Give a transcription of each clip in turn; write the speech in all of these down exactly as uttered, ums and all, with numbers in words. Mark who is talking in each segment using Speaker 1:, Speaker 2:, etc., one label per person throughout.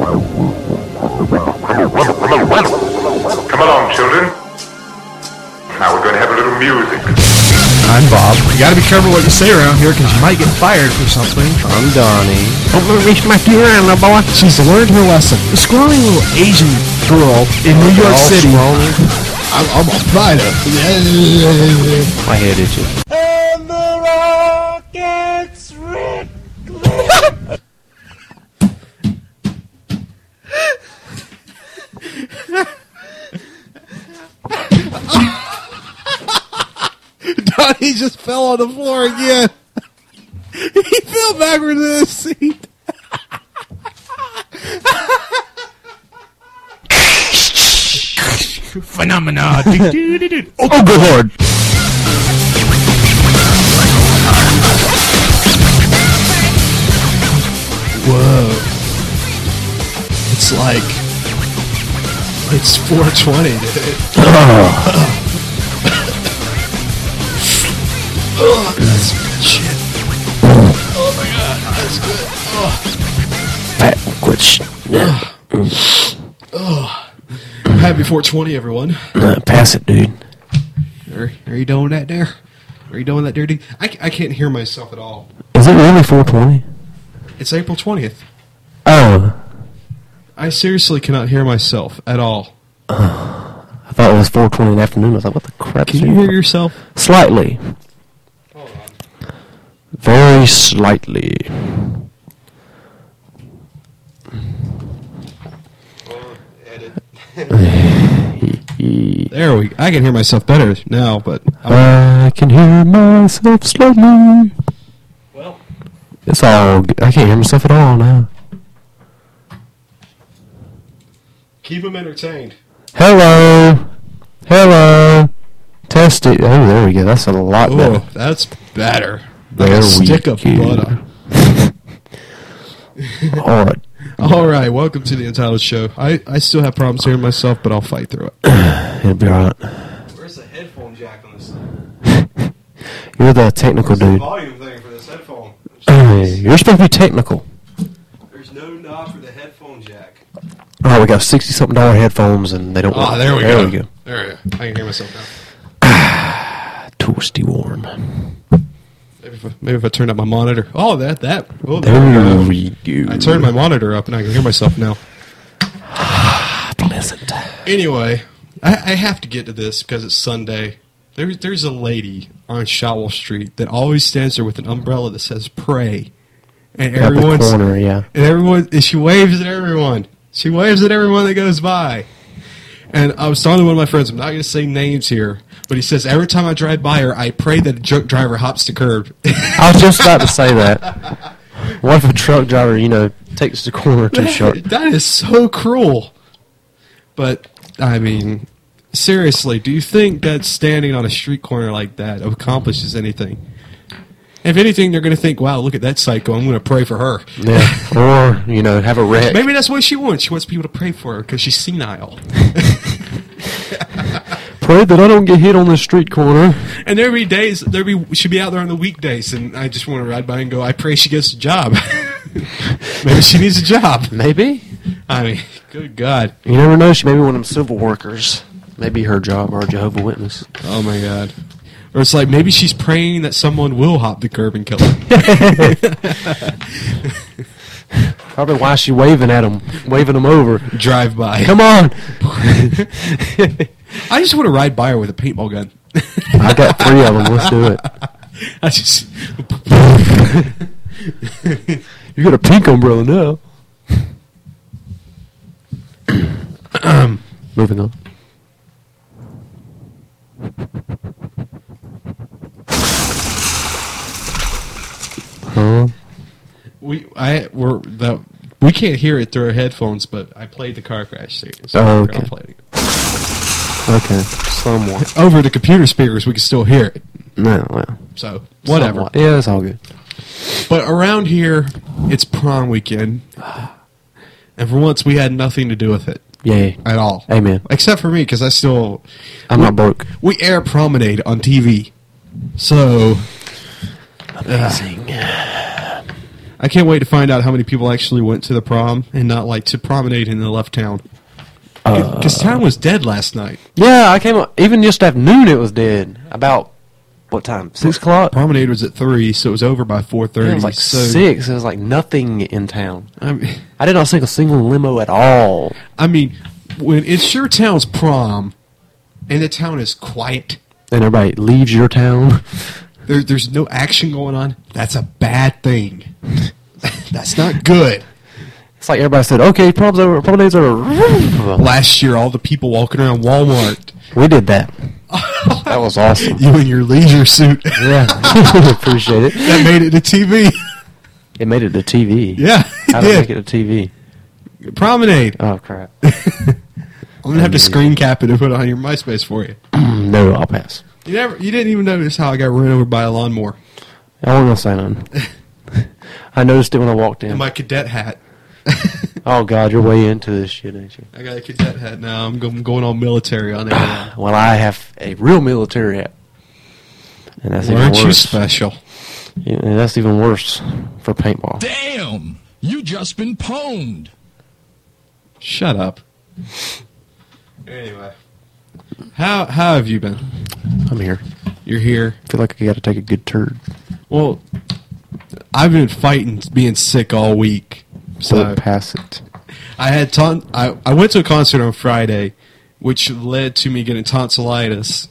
Speaker 1: Come along, children. Now we're going to have a little music.
Speaker 2: I'm Bob. You gotta be careful what you say around here, because you might get fired for something.
Speaker 3: I'm Donnie. Don't let me smack you around, little boy.
Speaker 2: She's learned her lesson. The scrawny little Asian girl in New York City. I'm, I'm a fighter.
Speaker 3: My head itches.
Speaker 4: And the rockets red
Speaker 2: Donnie just fell on the floor again. He fell backwards in his seat. Phenomena. Oh,
Speaker 3: good Lord.
Speaker 2: Whoa. It's like... It's four twenty, dude.
Speaker 3: Oh.
Speaker 2: Oh, that's good shit. Oh my god, that's good. Oh.
Speaker 3: Backwards.
Speaker 2: Oh. Oh. Happy four twenty, everyone.
Speaker 3: Uh, pass it, dude.
Speaker 2: Are, are you doing that there? Are you doing that there, dude? I, I can't hear myself at all.
Speaker 3: Is it really four twenty?
Speaker 2: It's April twentieth.
Speaker 3: Oh.
Speaker 2: I seriously cannot hear myself at all.
Speaker 3: Uh, I thought it was four twenty in the afternoon. I was like, what the crap?
Speaker 2: Can you hear yourself?
Speaker 3: Slightly.
Speaker 2: Hold on.
Speaker 3: Very slightly.
Speaker 2: There we go. I can hear myself better now, but...
Speaker 3: I'm I can hear myself slightly.
Speaker 2: Well...
Speaker 3: It's all... Good. I can't hear myself at all now.
Speaker 2: Keep them entertained.
Speaker 3: Hello. Hello. Test it. Oh, there we go. That's a lot
Speaker 2: Ooh,
Speaker 3: better.
Speaker 2: that's better.
Speaker 3: There
Speaker 2: like a
Speaker 3: we
Speaker 2: stick of
Speaker 3: go.
Speaker 2: butter.
Speaker 3: All right.
Speaker 2: All right, welcome to the Entitled Show. I, I still have problems hearing myself, but I'll fight through it.
Speaker 3: It'll be all right.
Speaker 2: Where's the headphone jack on this thing?
Speaker 3: You're the technical
Speaker 2: Where's the
Speaker 3: dude.
Speaker 2: volume thing for this headphone?
Speaker 3: You're supposed to be technical.
Speaker 2: There's no knob for the headphone jack.
Speaker 3: All right, we got sixty something dollar headphones, and they don't.
Speaker 2: Ah,
Speaker 3: work.
Speaker 2: there we
Speaker 3: there
Speaker 2: go.
Speaker 3: We go.
Speaker 2: There we go. I can hear myself now.
Speaker 3: Toasty warm.
Speaker 2: Maybe if, I, maybe if I turned up my monitor. Oh, that that. Oh,
Speaker 3: There
Speaker 2: there we
Speaker 3: we
Speaker 2: go.
Speaker 3: go.
Speaker 2: I turned my monitor up, and I can hear myself now.
Speaker 3: Pleasant.
Speaker 2: Anyway, I, I have to get to this because it's Sunday. There's there's a lady on Shotwell Street that always stands there with an umbrella that says "Pray," and
Speaker 3: At the
Speaker 2: everyone's
Speaker 3: corner, yeah.
Speaker 2: and everyone and she waves at everyone. She waves at everyone that goes by. And I was talking to one of my friends. I'm not going to say names here, but he says every time I drive by her, I pray that a truck driver hops the curb.
Speaker 3: I was just about to say that. What if a truck driver, you know, takes the corner too short?
Speaker 2: That is so cruel. But I mean, seriously, do you think that standing on a street corner like that accomplishes anything? If anything, they're going to think, wow, look at that psycho. I'm going to pray for her.
Speaker 3: Yeah. Or, you know, have a wreck.
Speaker 2: Maybe that's what she wants. She wants people to pray for her because she's senile.
Speaker 3: Pray that I don't get hit on the street corner.
Speaker 2: And there'll be days, there'll be, she'll be out there on the weekdays, and I just want to ride by and go, I pray she gets a job. Maybe she needs a job.
Speaker 3: Maybe.
Speaker 2: I mean, good God.
Speaker 3: You never know. She may be one of them civil workers. Maybe her job, or a Jehovah's Witness.
Speaker 2: Oh, my God. Or it's like maybe she's praying that someone will hop the curb and kill her.
Speaker 3: Probably why she's waving at them, waving them over.
Speaker 2: Drive by.
Speaker 3: Come on.
Speaker 2: I just want to ride by her with a paintball gun.
Speaker 3: I got three of them. Let's do it.
Speaker 2: I just.
Speaker 3: You got a pink umbrella now. Moving on. Huh?
Speaker 2: We I we're the we can't hear it through our headphones, but I played the car crash scene. So
Speaker 3: Oh,
Speaker 2: we're gonna
Speaker 3: okay.
Speaker 2: play it.
Speaker 3: Okay, somewhat.
Speaker 2: Over the computer speakers, we can still hear it.
Speaker 3: No, well,
Speaker 2: So whatever.
Speaker 3: somewhat. Yeah, it's all good.
Speaker 2: But around here, it's prom weekend, and for once, we had nothing to do with it
Speaker 3: Yay.
Speaker 2: at all.
Speaker 3: Amen.
Speaker 2: Except for me, because I still
Speaker 3: I'm
Speaker 2: we,
Speaker 3: not broke.
Speaker 2: We air Promenade on T V, so
Speaker 3: Amazing.
Speaker 2: I can't wait to find out how many people actually went to the prom and not like to promenade and then left town. Because town was dead last night.
Speaker 3: Yeah, I came up, even just afternoon it was dead. About, what time? six o'clock?
Speaker 2: Promenade was at three, so it was over by four thirty.
Speaker 3: It was like
Speaker 2: so,
Speaker 3: six. It was like nothing in town.
Speaker 2: I mean,
Speaker 3: I did not see a single limo at all.
Speaker 2: I mean, when it's your town's prom and the town is quiet,
Speaker 3: And everybody leaves your town.
Speaker 2: there, there's no action going on, that's a bad thing. That's not good.
Speaker 3: It's like everybody said, okay, prom's over, prom day's over.
Speaker 2: Last year, all the people walking around Walmart,
Speaker 3: We did that. That was awesome.
Speaker 2: you in your leisure suit,
Speaker 3: Yeah. Appreciate it.
Speaker 2: that made it to T V.
Speaker 3: It made it to T V.
Speaker 2: Yeah,
Speaker 3: How
Speaker 2: it
Speaker 3: did it
Speaker 2: did.
Speaker 3: make it to T V?
Speaker 2: Promenade.
Speaker 3: Oh, crap.
Speaker 2: I'm gonna have to screen cap it and put it on your MySpace for you.
Speaker 3: No, I'll pass.
Speaker 2: You never, you didn't even notice how I got run over by a lawnmower
Speaker 3: I wasn't going to say nothing. I noticed it when I walked in.
Speaker 2: in my cadet hat.
Speaker 3: Oh, God, you're way into this shit, ain't you?
Speaker 2: I got a cadet hat now. I'm go- I'm going all military on it. now.
Speaker 3: Well, I have a real military hat. And that's even
Speaker 2: Aren't you
Speaker 3: worse.
Speaker 2: special?
Speaker 3: Yeah, and that's even worse for paintball.
Speaker 5: Damn! You just been pwned.
Speaker 2: Shut up. Anyway, how how have you been?
Speaker 3: I'm here.
Speaker 2: You're here.
Speaker 3: I feel like I got to take a good turd.
Speaker 2: Well, I've been fighting being sick all week.
Speaker 3: So
Speaker 2: So
Speaker 3: pass it.
Speaker 2: I had ton- I, I went to a concert on Friday, which led to me getting tonsillitis,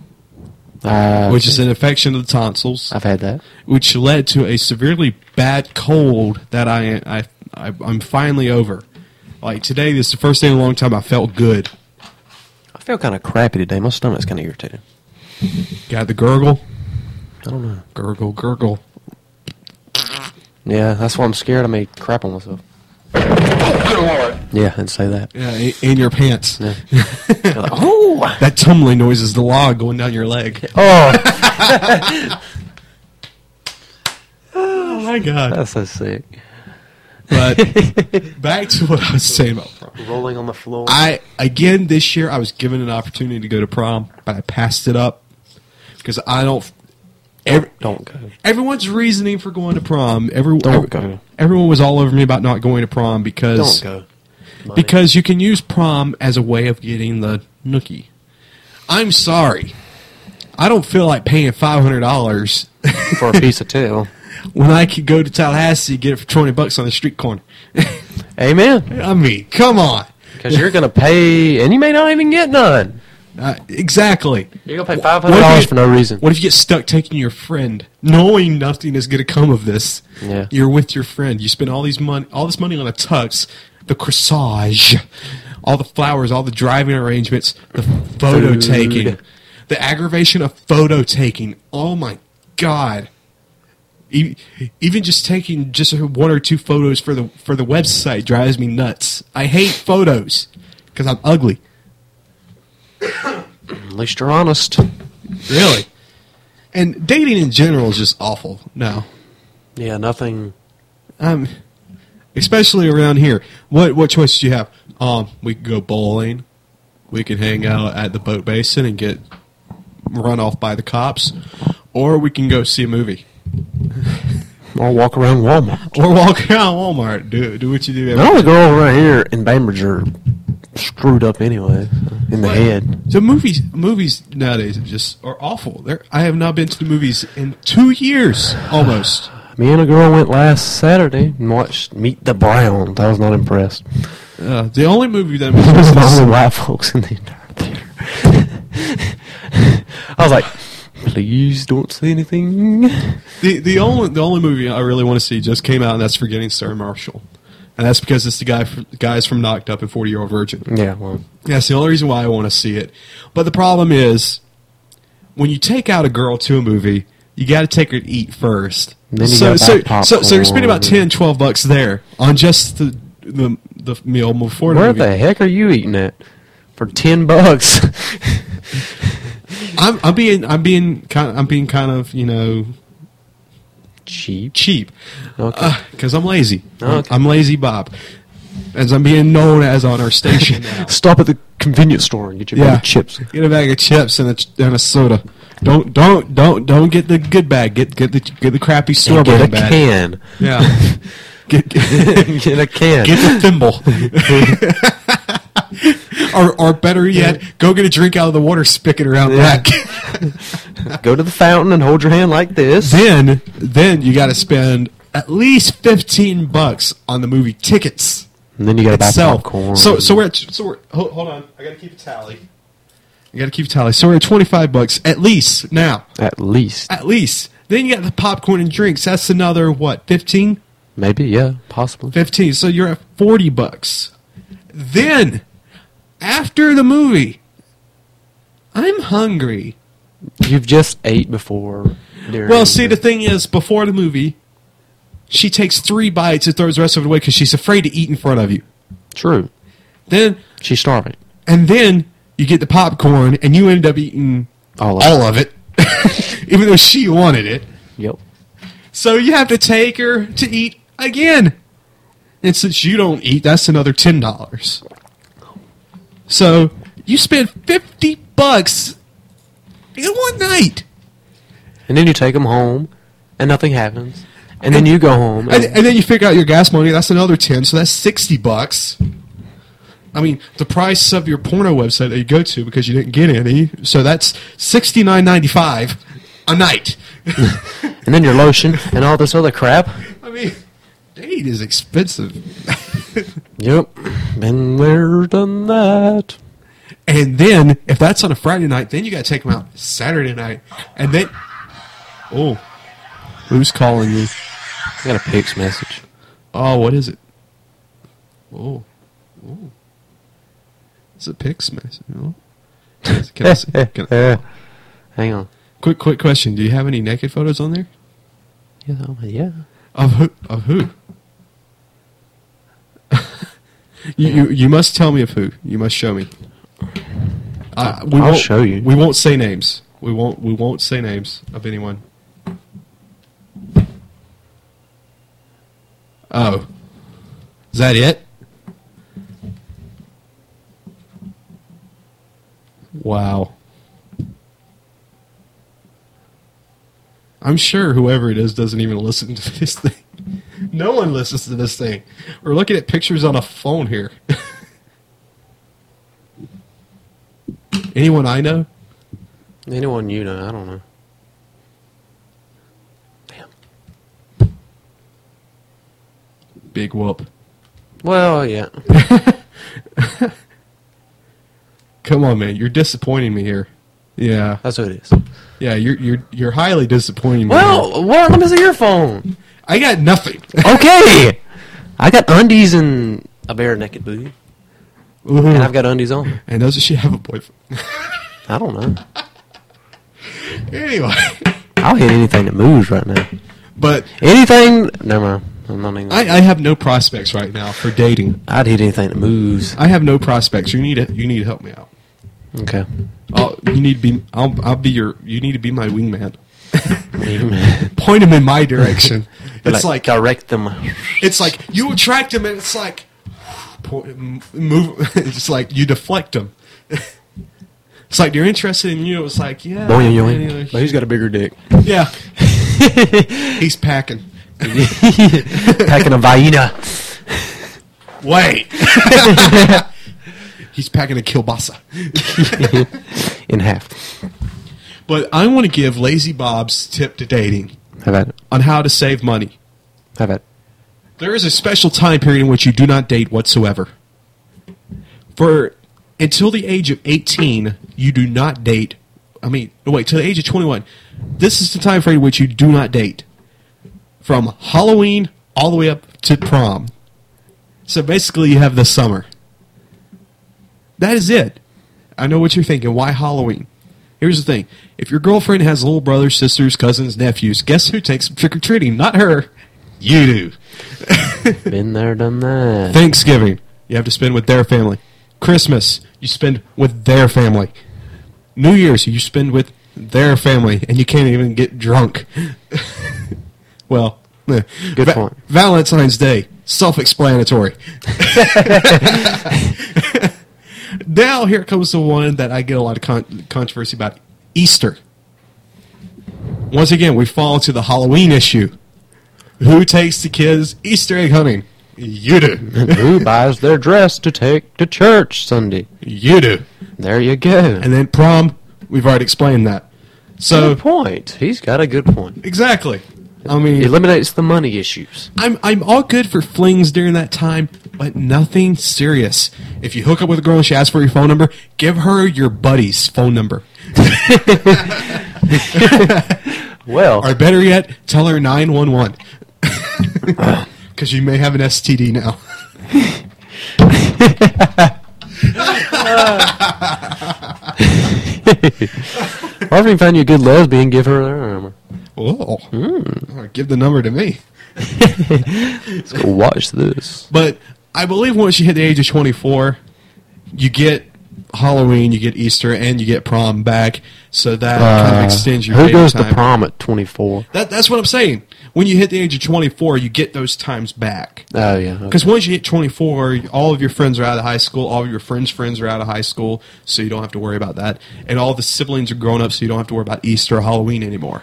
Speaker 3: Uh,
Speaker 2: which is an infection of the tonsils,
Speaker 3: I've had that.
Speaker 2: which led to a severely bad cold that I, I, I I'm finally over. Like today, this is the first day in a long time I felt good.
Speaker 3: I feel kind of crappy today. My stomach's kind of irritated.
Speaker 2: Got the gurgle,
Speaker 3: I don't know.
Speaker 2: gurgle, gurgle.
Speaker 3: Yeah, that's why I'm scared I may crap on myself. Yeah, and say that.
Speaker 2: Yeah, in, in your pants.
Speaker 3: Yeah. You're like, oh!
Speaker 2: That tumbling noise is the log going down your leg.
Speaker 3: Oh!
Speaker 2: Oh my god!
Speaker 3: That's so sick.
Speaker 2: But back to what I was saying about prom.
Speaker 3: Rolling on the floor.
Speaker 2: I again this year I was given an opportunity to go to prom, but I passed it up because I don't. Every,
Speaker 3: Don't go.
Speaker 2: everyone's reasoning for going to prom. Every,
Speaker 3: Don't
Speaker 2: every-
Speaker 3: go.
Speaker 2: Everyone was all over me about not going to prom because
Speaker 3: Don't go.
Speaker 2: because you can use prom as a way of getting the nookie. I'm sorry, I don't feel like paying five hundred dollars
Speaker 3: For a piece of tail.
Speaker 2: when I could go to Tallahassee and get it for twenty bucks on the street corner.
Speaker 3: Amen.
Speaker 2: I mean, come on.
Speaker 3: Because you're going to pay, and you may not even get none.
Speaker 2: Uh, exactly.
Speaker 3: You're going to pay five
Speaker 2: What
Speaker 3: hundred
Speaker 2: if
Speaker 3: dollars
Speaker 2: you-
Speaker 3: for no reason.
Speaker 2: What if you get stuck taking your friend, knowing nothing is going to come of this?
Speaker 3: Yeah.
Speaker 2: You're with your friend. You spend all these money, all this money on a tux, the corsage, all the flowers, all the driving arrangements, the photo
Speaker 3: Food.
Speaker 2: taking, the aggravation of photo taking. Oh my god! E- Even just taking just one or two photos for the for the website drives me nuts. I hate photos because I'm ugly.
Speaker 3: At least you're honest.
Speaker 2: Really. And dating in general is just awful now.
Speaker 3: Yeah, nothing.
Speaker 2: Um, especially around here. What what choice do you have? Um, we could go bowling. We can hang out at the boat basin and get run off by the cops, or we can go see a movie,
Speaker 3: Or walk around Walmart.
Speaker 2: or walk around Walmart. Do do what you do. Every
Speaker 3: All the girls around here in Bainbridge are screwed up anyway, in the
Speaker 2: But-
Speaker 3: head.
Speaker 2: So movies movies nowadays are just are awful. They're, I have not been to the movies in two years almost.
Speaker 3: Me and a girl went last Saturday and watched Meet the Browns. I was not impressed.
Speaker 2: Uh, the only movie that
Speaker 3: There was the
Speaker 2: was
Speaker 3: only white folks in the entire theater. I was like, please don't say anything.
Speaker 2: The the only the only movie I really want to see just came out, and that's Forgetting Sarah Marshall, and that's because it's the guy from, guys from Knocked Up and Forty Year Old Virgin.
Speaker 3: Yeah, well,
Speaker 2: That's the only reason why I want to see it. But the problem is, when you take out a girl to a movie, you got to take her to eat first.
Speaker 3: Then you
Speaker 2: so,
Speaker 3: gotta
Speaker 2: so,
Speaker 3: buy
Speaker 2: so so you're spending about
Speaker 3: popcorn.
Speaker 2: ten, twelve bucks there on just the the, the meal before the
Speaker 3: where
Speaker 2: movie.
Speaker 3: the heck are you eating at for ten bucks?
Speaker 2: I'm I'm being I'm being kind of, I'm being kind of you know
Speaker 3: Cheap.
Speaker 2: cheap
Speaker 3: Okay.
Speaker 2: because I'm lazy.
Speaker 3: Okay.
Speaker 2: I'm lazy Bob, as I'm being known as on our station now.
Speaker 3: Stop at the convenience store and get your bag
Speaker 2: Yeah.
Speaker 3: of chips.
Speaker 2: Get a bag of chips and a, and a soda. Don't don't don't don't get the good bag. Get get the get the crappy store
Speaker 3: And get a
Speaker 2: brand bag.
Speaker 3: can.
Speaker 2: Yeah. Get, get,
Speaker 3: Get a can.
Speaker 2: get the thimble. or or better yet, go get a drink out of the water spigot around
Speaker 3: Yeah.
Speaker 2: back.
Speaker 3: Go to the fountain and hold your hand like this.
Speaker 2: then then you got to spend at least fifteen bucks on the movie tickets
Speaker 3: And then you got to buy
Speaker 2: itself.
Speaker 3: popcorn.
Speaker 2: So so we're at, so we're hold, hold on. I got to keep a tally. You got to keep a tally. So we're at twenty-five bucks at least now.
Speaker 3: At least.
Speaker 2: At least. Then you got the popcorn and drinks. That's another what? fifteen?
Speaker 3: Maybe, yeah, possibly.
Speaker 2: fifteen. So you're at forty bucks. Then after the movie, I'm hungry.
Speaker 3: You've just ate before. During
Speaker 2: Well, see, the thing is, before the movie, she takes three bites and throws the rest of it away because she's afraid to eat in front of you.
Speaker 3: True.
Speaker 2: Then,
Speaker 3: She's starving.
Speaker 2: and then you get the popcorn, and you end up eating
Speaker 3: All of
Speaker 2: all of it, even though she wanted it.
Speaker 3: Yep.
Speaker 2: So you have to take her to eat again. And since you don't eat, that's another ten dollars. So you spend fifty bucks in one night.
Speaker 3: And then you take them home, and nothing happens. And then you go home.
Speaker 2: And, and then you figure out your gas money, that's another ten, so that's sixty bucks. I mean, the price of your porno website that you go to because you didn't get any, so that's sixty-nine ninety-five a night.
Speaker 3: and then your lotion and all this other crap.
Speaker 2: I mean, date is expensive.
Speaker 3: Yep. Been there, done that.
Speaker 2: And then, if that's on a Friday night, then you got to take them out Saturday night. And then, oh, who's calling you?
Speaker 3: I got a Pix message.
Speaker 2: Oh, what is it? Oh, oh. It's a Pix message. Oh. Can I see? Can I-
Speaker 3: Hang on.
Speaker 2: quick, quick question. Do you have any naked photos on there?
Speaker 3: Yeah, oh, yeah.
Speaker 2: Of who? Of who? you, you you must tell me of who. You must show me. Uh, we
Speaker 3: I'll
Speaker 2: won't,
Speaker 3: show you.
Speaker 2: We won't say names. We won't. We won't say names of anyone. Oh, is that it? Wow. I'm sure whoever it is doesn't even listen to this thing. No one listens to this thing. We're looking at pictures on a phone here. Anyone I know?
Speaker 3: Anyone you know, I don't know. Damn.
Speaker 2: Big whoop.
Speaker 3: Well, yeah.
Speaker 2: Come on, man. You're disappointing me here. Yeah.
Speaker 3: That's what it is.
Speaker 2: Yeah, you're you're you're highly disappointing me. here.
Speaker 3: Well, what? Let me see your phone.
Speaker 2: I got nothing.
Speaker 3: Okay. I got undies and a bare naked booty.
Speaker 2: Ooh.
Speaker 3: And I've got undies on.
Speaker 2: And doesn't she have a boyfriend?
Speaker 3: I don't know.
Speaker 2: Anyway.
Speaker 3: I'll hit anything that moves right now.
Speaker 2: But
Speaker 3: Anything. Never mind. I'm not even.
Speaker 2: I, I have no prospects right now for dating.
Speaker 3: I'd hit anything that moves.
Speaker 2: I have no prospects. You need to you need to help me out.
Speaker 3: Okay.
Speaker 2: Oh, you need to be. I'll I'll be your. You need to be my wingman.
Speaker 3: Move.
Speaker 2: Point him in my direction. It's like,
Speaker 3: direct them.
Speaker 2: it's like you attract him, and it's like point, move. It's like you deflect him. It's like they're interested in you. It's like yeah,
Speaker 3: Boing,
Speaker 2: anyway.
Speaker 3: yoing. But he's got a bigger dick.
Speaker 2: yeah. He's packing.
Speaker 3: Packing a Vienna.
Speaker 2: Wait. He's packing a kielbasa.
Speaker 3: In half.
Speaker 2: But I want to give Lazy Bob's tip to dating
Speaker 3: Have at it.
Speaker 2: on how to save money.
Speaker 3: Have at it.
Speaker 2: There is a special time period in which you do not date whatsoever. For until the age of eighteen, you do not date. I mean, no, wait, till the age of twenty-one. This is the time frame in which you do not date. From Halloween all the way up to prom. So basically, you have the summer. That is it. I know what you're thinking. Why Halloween? Here's the thing. If your girlfriend has little brothers, sisters, cousins, nephews, guess who takes them trick-or-treating? Not her. You do.
Speaker 3: Been there, done that.
Speaker 2: Thanksgiving, you have to spend with their family. Christmas, you spend with their family. New Year's, you spend with their family, and you can't even get drunk. Well, eh.
Speaker 3: Good
Speaker 2: Va-
Speaker 3: point.
Speaker 2: Valentine's Day, self-explanatory. Now, here comes the one that I get a lot of con- controversy about. Easter. once again, we fall into the Halloween issue. Who takes the kids Easter egg hunting? You do.
Speaker 3: Who buys their dress to take to church Sunday?
Speaker 2: You do.
Speaker 3: There you go.
Speaker 2: And then prom, we've already explained that. So
Speaker 3: Good point. He's got a good point.
Speaker 2: exactly. I mean,
Speaker 3: Eliminates the money issues.
Speaker 2: I'm I'm all good for flings during that time, but nothing serious. If you hook up with a girl and she asks for your phone number, give her your buddy's phone number.
Speaker 3: Well,
Speaker 2: Or better yet, tell her nine one one. Because you may have an S T D now.
Speaker 3: or if you find you a good lesbian, give her their number.
Speaker 2: Oh, mm. Give the number to me.
Speaker 3: Let's go watch this.
Speaker 2: But I believe once you hit the age of twenty-four, you get Halloween, you get Easter, and you get prom back. So that kind of extends your
Speaker 3: Who
Speaker 2: dating
Speaker 3: goes
Speaker 2: time.
Speaker 3: to prom at twenty-four?
Speaker 2: That, that's what I'm saying. When you hit the age of twenty-four, you get those times back.
Speaker 3: Oh, yeah. Okay.
Speaker 2: Because once you hit twenty-four, all of your friends are out of high school. All of your friends' friends are out of high school, so you don't have to worry about that. And all the siblings are grown up, so you don't have to worry about Easter or Halloween anymore.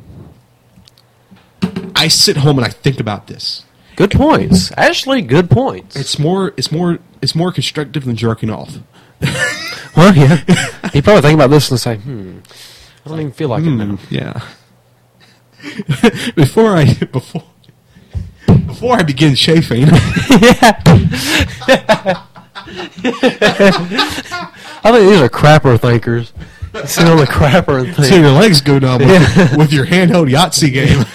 Speaker 2: I sit home and I think about this.
Speaker 3: Good points. Actually, good points.
Speaker 2: It's more, it's more, it's more constructive than jerking off.
Speaker 3: Well, yeah. You probably think about this and say, hmm, I don't even feel like it now.
Speaker 2: Yeah. before I before before I begin chafing,
Speaker 3: I think these are crapper thinkers. Sit on the crapper and
Speaker 2: so
Speaker 3: think.
Speaker 2: your legs go numb with, with your handheld Yahtzee game.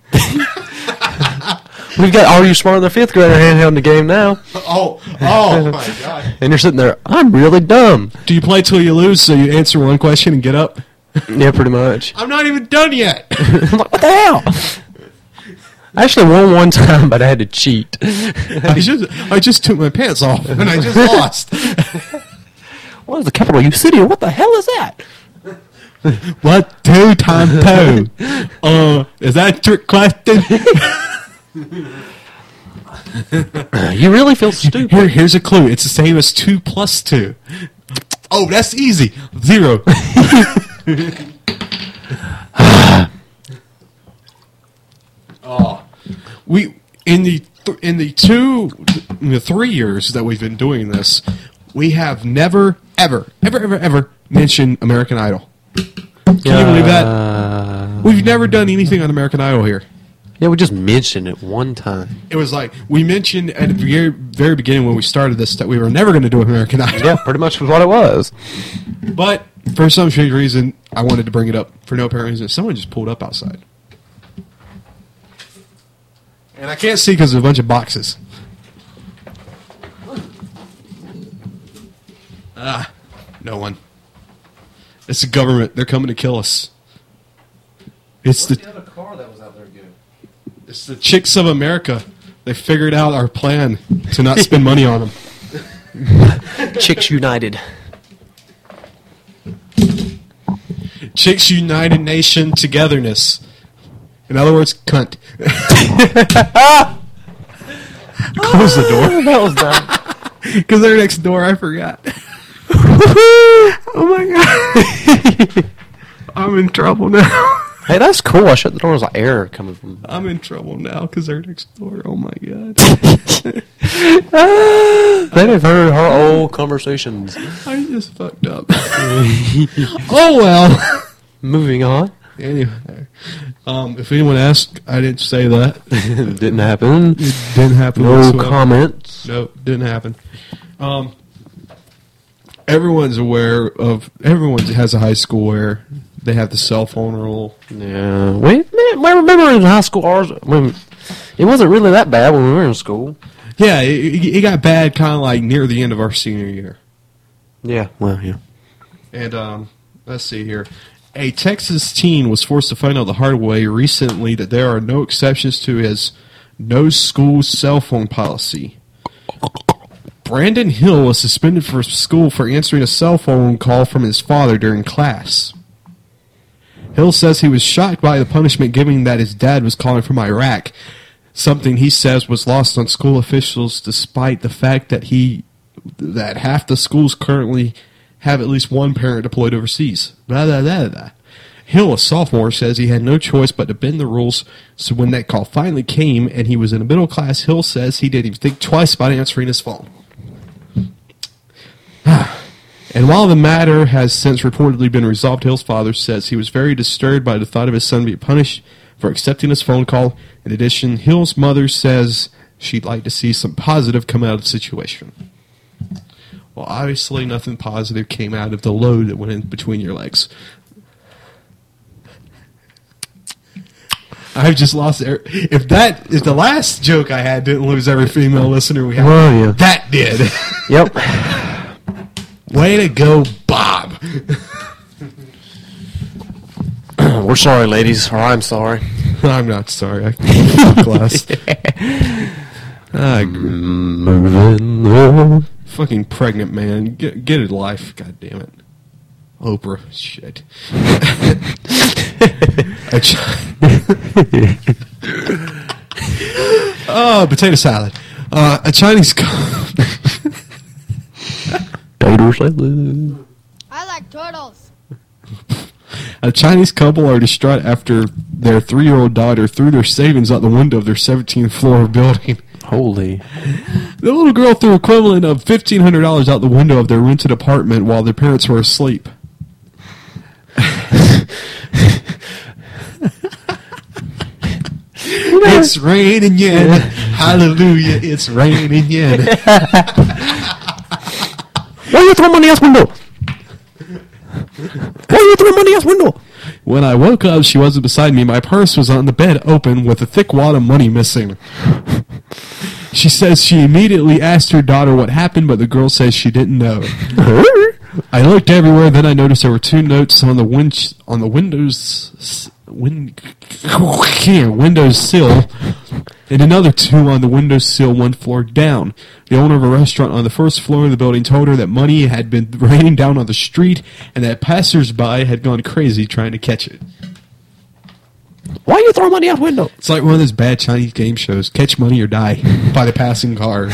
Speaker 3: We've got Are You Smarter Than a Fifth Grader handheld in the game now.
Speaker 2: Oh, oh my god!
Speaker 3: And you're sitting there, I'm really dumb.
Speaker 2: Do you play till you lose, so you answer one question and get up?
Speaker 3: Yeah, pretty much.
Speaker 2: I'm not even done yet.
Speaker 3: I'm like, what the hell? I actually won one time, but I had to cheat.
Speaker 2: I just I just took my pants off and I just lost.
Speaker 3: What is the capital U city? What the hell is that?
Speaker 2: What two times two? Uh, is that a trick question?
Speaker 3: You really feel stupid.
Speaker 2: Here, here's a clue. It's the same as two plus two. Oh, that's easy. Zero. oh, we in the th- in the two in the three years that we've been doing this, we have never, ever, ever, ever, ever mentioned American Idol. Can you believe that?
Speaker 3: Uh,
Speaker 2: We've never done anything on American Idol here.
Speaker 3: yeah, we just mentioned it one time.
Speaker 2: It was like we mentioned at the very, very beginning when we started this that we were never going to do American Idol.
Speaker 3: Yeah, pretty much was what it was.
Speaker 2: But for some strange reason, I wanted to bring it up for no apparent reason. Someone just pulled up outside. And I can't see because of a bunch of boxes. Ah, no one. It's the government. They're coming to kill us. It's the,
Speaker 3: other car that was out there good?
Speaker 2: it's the chicks of America. They figured out our plan to not spend money on them.
Speaker 3: Chicks United.
Speaker 2: Chicks United Nation Togetherness. In other words, cunt. Close the door.
Speaker 3: That was dumb.
Speaker 2: Because they're next door, I forgot. Oh my god. I'm in trouble now.
Speaker 3: Hey, that's cool. I shut the door. There's like air coming from.
Speaker 2: I'm in trouble now because they're next door. Oh my god.
Speaker 3: They've heard our old conversations.
Speaker 2: I just fucked up. Oh well.
Speaker 3: Moving on.
Speaker 2: Anyway, um, if anyone asks, I didn't say that.
Speaker 3: Didn't happen.
Speaker 2: It didn't happen.
Speaker 3: No
Speaker 2: whatsoever.
Speaker 3: comments.
Speaker 2: Nope, didn't happen. Um, everyone's aware of. Everyone has a high school where they have the cell phone rule.
Speaker 3: Yeah. Wait, man, I remember in high school, ours, when it wasn't really that bad when we were in school.
Speaker 2: Yeah, it, it got bad kind of like near the end of our senior year.
Speaker 3: Yeah. Well, yeah.
Speaker 2: And um, let's see here. A Texas teen was forced to find out the hard way recently that there are no exceptions to his no school cell phone policy. Brandon Hill was suspended from school for answering a cell phone call from his father during class. Hill says he was shocked by the punishment given that his dad was calling from Iraq, something he says was lost on school officials despite the fact that he that half the schools currently have at least one parent deployed overseas. Blah, blah, blah, blah. Hill, a sophomore, says he had no choice but to bend the rules, so when that call finally came and he was in a middle class, Hill says he didn't even think twice about answering his phone. And while the matter has since reportedly been resolved, Hill's father says he was very disturbed by the thought of his son being punished for accepting his phone call. In addition, Hill's mother says she'd like to see some positive come out of the situation. Well, obviously nothing positive came out of the load that went in between your legs. I've just lost every, if that if the last joke I had didn't lose every female listener we had,
Speaker 3: Well, yeah.
Speaker 2: that did.
Speaker 3: Yep.
Speaker 2: Way to go, Bob.
Speaker 3: We're sorry, ladies, or I'm sorry.
Speaker 2: I'm not sorry. I glass. I agree.
Speaker 3: Moving on.
Speaker 2: Fucking pregnant man. Get, get a life. God damn it. Oprah. Shit. A ch- oh, potato salad. Uh, a Chinese. Co-
Speaker 3: Tater salad.
Speaker 6: I like turtles.
Speaker 2: A Chinese couple are distraught after their three-year-old daughter threw their savings out the window of their seventeenth floor building.
Speaker 3: Holy.
Speaker 2: The little girl threw equivalent of fifteen hundred dollars out the window of their rented apartment while their parents were asleep. It's raining yen. Hallelujah, it's raining yen.
Speaker 3: Why you throw money out window? Why you throw money out window?
Speaker 2: When I woke up, she wasn't beside me. My purse was on the bed open with a thick wad of money missing. She says she immediately asked her daughter what happened, but the girl says she didn't know. I looked everywhere, then I noticed there were two notes on the win- on the windows win- windows sill, and another two on the window sill one floor down. The owner of a restaurant on the first floor of the building told her that money had been raining down on the street and that passers-by had gone crazy trying to catch it.
Speaker 3: Why you throw money out window?
Speaker 2: It's like one of those bad Chinese game shows, Catch Money or Die, by the passing cars.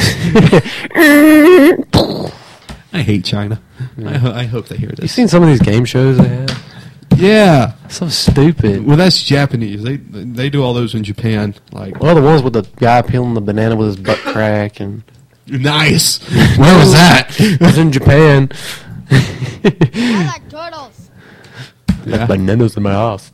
Speaker 2: I hate China. I, ho- I hope they hear
Speaker 3: You
Speaker 2: this.
Speaker 3: seen some of these game shows they have?
Speaker 2: Yeah.
Speaker 3: So stupid.
Speaker 2: Well, that's Japanese. They they do all those in Japan. Like,
Speaker 3: Well, the ones with the guy peeling the banana with his butt crack, and
Speaker 2: nice. Where was that?
Speaker 3: it was in Japan.
Speaker 6: I like turtles.
Speaker 2: Yeah.
Speaker 3: Bananas in my house.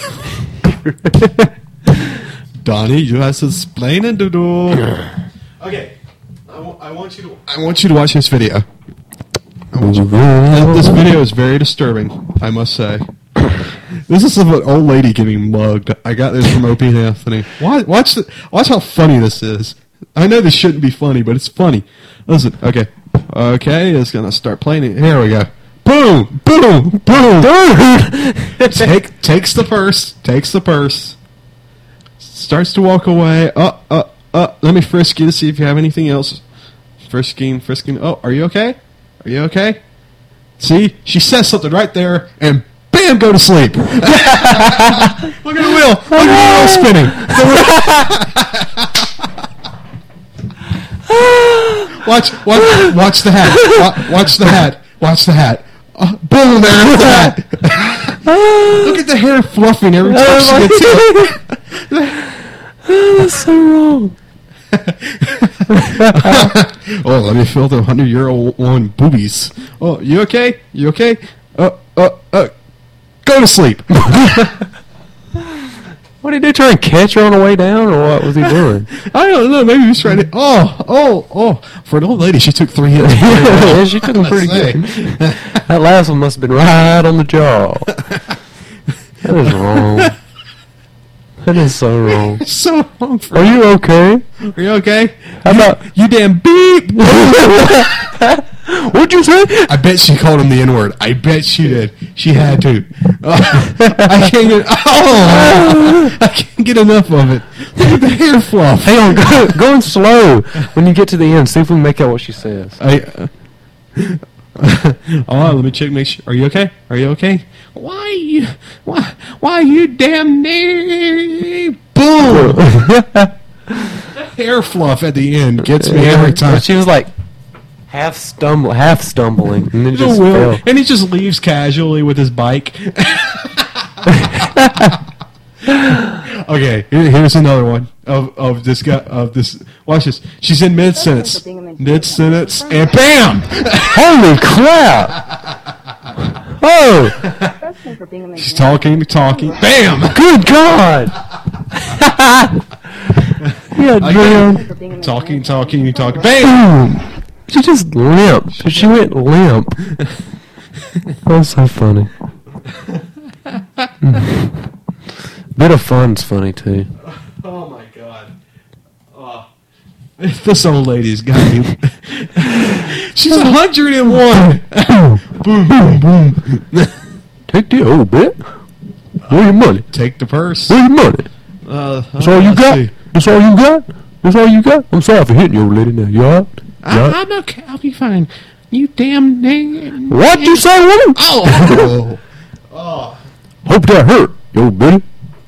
Speaker 2: Donnie, you have to explain it to do. Okay. I, w- I want you to I want you to watch this video. I want you- Uh, This video is very disturbing, I must say. This is of an old lady getting mugged. I got this from Opie and Anthony. Watch, watch, the, watch how funny this is. I know this shouldn't be funny, but it's funny. Listen, okay. Okay, it's going to start playing it. Here we go. Boom! Boom! Boom! Take, takes the purse. Takes the purse. Starts to walk away. Uh, uh, uh. Let me frisk you to see if you have anything else. Frisking, frisking. Oh, are you okay? Are you okay? See? She says something right there, and bam, go to sleep. Look at the wheel. Look at the wheel spinning. watch, watch, watch the hat. Wa- Watch the hat. Watch the hat. Uh, boom, there's the hat. Look at the hair fluffing every time she gets hit.
Speaker 3: That's so wrong.
Speaker 2: Oh, let me feel the hundred-year-old one boobies. Oh, you okay? You okay? Uh, uh, uh, go to sleep.
Speaker 3: What did he do? Try and catch her on the way down, or what was he doing?
Speaker 2: I don't know. Maybe he was trying to. Oh, oh, oh. For an old lady, she took three hits.
Speaker 3: Yeah, she took him pretty
Speaker 2: Say.
Speaker 3: good. That last one must have been right on the jaw. That is wrong. That is so wrong.
Speaker 2: So wrong for
Speaker 3: Are you okay?
Speaker 2: Are you okay?
Speaker 3: How about
Speaker 2: You damn beep.
Speaker 3: what'd you say?
Speaker 2: I bet she called him the N-word. I bet she did. She had to. Uh, I can't get. Oh, I can't get enough of it. Look at the hair fluff.
Speaker 3: Hang on, go, going slow. When you get to the end, see if we can make out what she says.
Speaker 2: I, uh, oh, let me check. Make sure. Are you okay? Are you okay? Why you? Why? Why you damn near? Boom! Hair fluff at the end gets me every time.
Speaker 3: She was like half stumble, half stumbling, and then
Speaker 2: The
Speaker 3: just
Speaker 2: wheel-
Speaker 3: fell.
Speaker 2: and he just leaves casually with his bike. Okay, here- here's another one of of this guy of this. Watch this. She's in mid sentence, mid sentence, and bam!
Speaker 3: Holy crap! Oh,
Speaker 2: She's talking, talking, bam!
Speaker 3: good God! Yeah, damn.
Speaker 2: Talking, talking, talking, bam!
Speaker 3: Boom. She just limped. She went limp. That's so funny. Bit of fun's funny too.
Speaker 2: Oh my God! Oh. This old lady's got me. She's a hundred and one. Boom, boom, boom.
Speaker 3: Take the old bit. Where your money?
Speaker 2: Take the purse.
Speaker 3: Where your money?
Speaker 2: Uh,
Speaker 3: That's all you
Speaker 2: let's
Speaker 3: got?
Speaker 2: see.
Speaker 3: That's all you got? That's all you got? I'm sorry for hitting you, old lady. Now, you alright?
Speaker 2: I, I'm okay. I'll be fine. You damn dang.
Speaker 3: What you say, woman?
Speaker 2: Oh. Oh.
Speaker 3: Hope that hurt, you old bitty.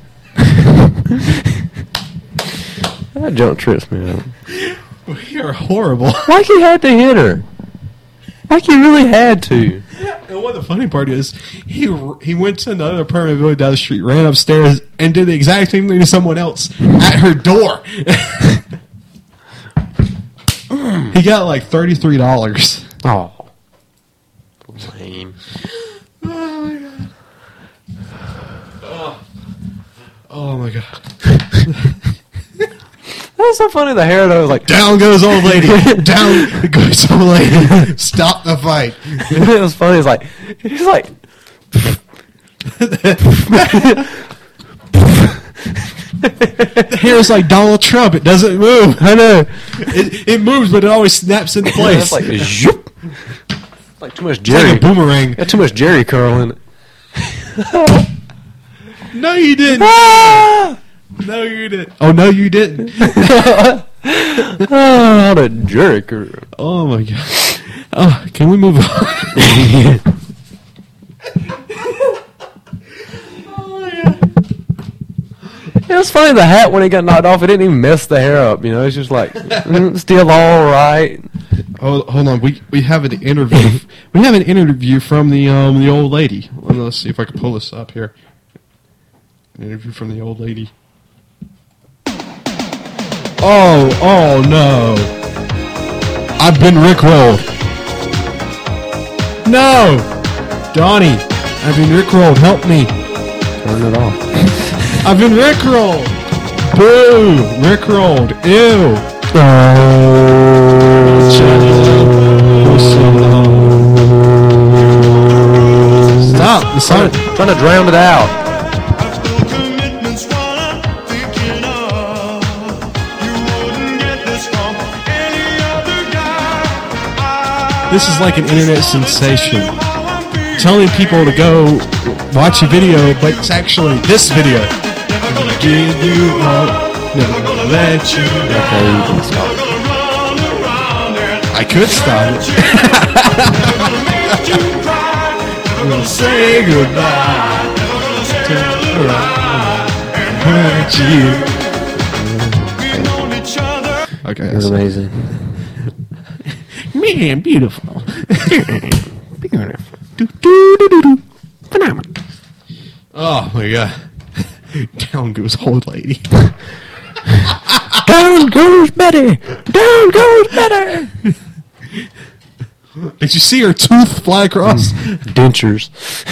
Speaker 3: That junk trips me out.
Speaker 2: We are horrible.
Speaker 3: Like he had to hit her. Like he really had to.
Speaker 2: And what the funny part is, he he went to another apartment building down the street, ran upstairs, and did the exact same thing to someone else at her door. He got like thirty-three dollars.
Speaker 3: Oh. Lame.
Speaker 2: Oh my God. Oh, oh my God.
Speaker 3: That's so funny. The hair though was like
Speaker 2: Down goes old lady. Down goes old lady. Stop the fight.
Speaker 3: it was funny. It's like he's like
Speaker 2: The hair is like Donald Trump. It doesn't move.
Speaker 3: I know.
Speaker 2: It, it moves, but it always snaps into place.
Speaker 3: It's like zoop. Like too much
Speaker 2: It's like
Speaker 3: Jerry.
Speaker 2: a boomerang.
Speaker 3: Got too much Jerry curl in it.
Speaker 2: No, you didn't.
Speaker 3: Ah!
Speaker 2: No, you didn't. Oh, no, you didn't.
Speaker 3: Oh, the Jerry curl.
Speaker 2: Oh my God. Oh, can we move on? Oh my God.
Speaker 3: It was funny. The hat when it got knocked off, it didn't even mess the hair up. You know, it's just like mm, still all right.
Speaker 2: Hold, hold on. We we have an interview. We have an interview from the um the old lady. Let's see if I can pull this up here. An interview from the old lady. Oh, oh no. I've been rickrolled. No! Donnie, I've been rickrolled. Help me.
Speaker 3: Turn it off.
Speaker 2: I've been rickrolled. Boo! Rickrolled. Ew. Stop. The
Speaker 3: Trying
Speaker 2: song.
Speaker 3: to, trying to drown it out.
Speaker 2: This is like an internet sensation. Telling people to go watch a video, but it's actually this video. I'm gonna give you up, never gonna let you down.
Speaker 3: Okay, you can stop.
Speaker 2: I could stop it. I'm gonna say goodbye. Turn around and hurt you. Okay,
Speaker 3: It was
Speaker 2: that's
Speaker 3: amazing.
Speaker 2: man, beautiful.
Speaker 3: Beautiful.
Speaker 2: Do, do, do, do, do. Phenomenal. Oh my God. Down goes old lady.
Speaker 3: Down goes Betty. Down goes Betty.
Speaker 2: Did you see her tooth fly across?
Speaker 3: Dentures.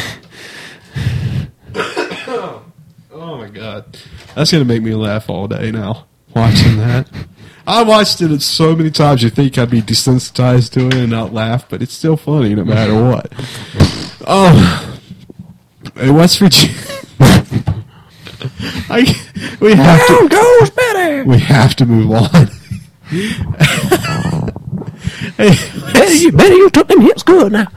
Speaker 2: Oh my God. That's going to make me laugh all day now, watching that. I watched it so many times you think I'd be desensitized to it and not laugh, but it's still funny no matter what. Oh, in West Virginia, I, we have
Speaker 3: Down
Speaker 2: to
Speaker 3: goes Betty.
Speaker 2: we have to move on. Hey,
Speaker 3: Betty, you, Betty, you took them hits good now.